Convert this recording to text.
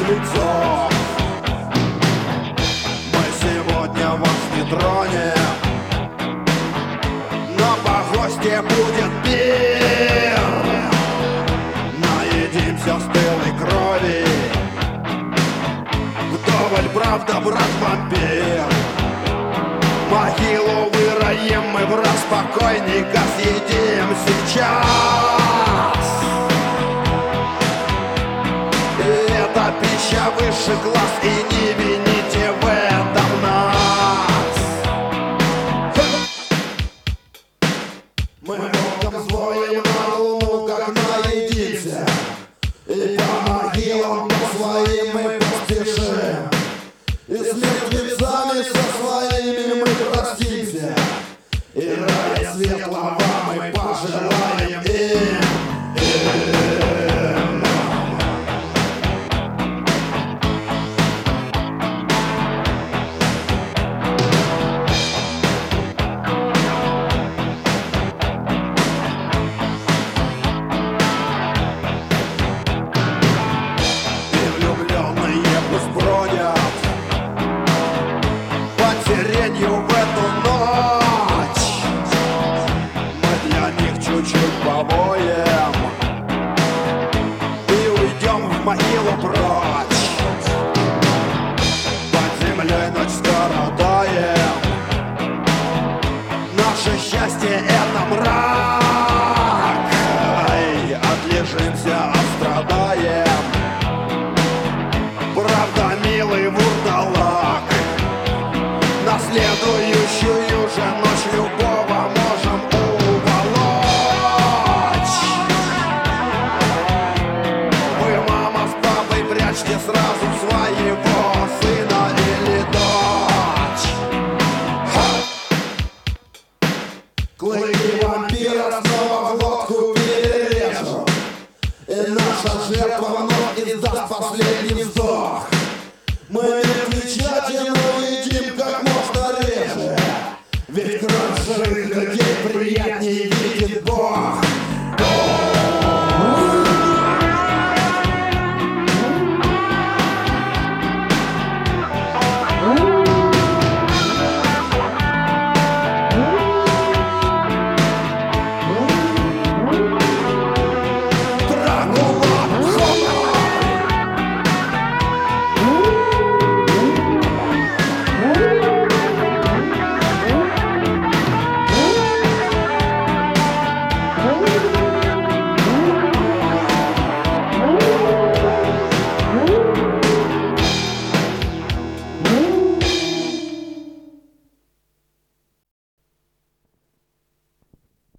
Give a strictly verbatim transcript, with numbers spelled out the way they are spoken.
лицо. Мы сегодня вас не тронем, но по гости будет пир. Наедимся стылой крови, вдоволь, правда, брат-вампир. Могилу выроем мы в раз, покойника съедим сейчас. И это пища высших класс, и не вините в этом нас. Мы волком взвоим на луну, как наедимся, и по могилам по своим мы поспешим. И с мертвецами со своими мы простимся, и рая светлого мы пожелаем им. И влюбленные пусть бродят сиренью в эту ночь. Мы для них чуть-чуть повоем и уйдем в могилу прочь. Под землей ночь страдает, наше счастье — это мрак. Ай, отлежимся, отстрадаем, правда, милый вурдалак. На следующую же ночь любого можем уволочь. Вы, мама с папой, прячьте сразу своего сына или дочь. Ха! Клыки вампира снова глотку перережут, и наша жертва вновь издаст последний вздох. Мы мертвечатину едим как можно реже, ведь кровь живых людей приятнее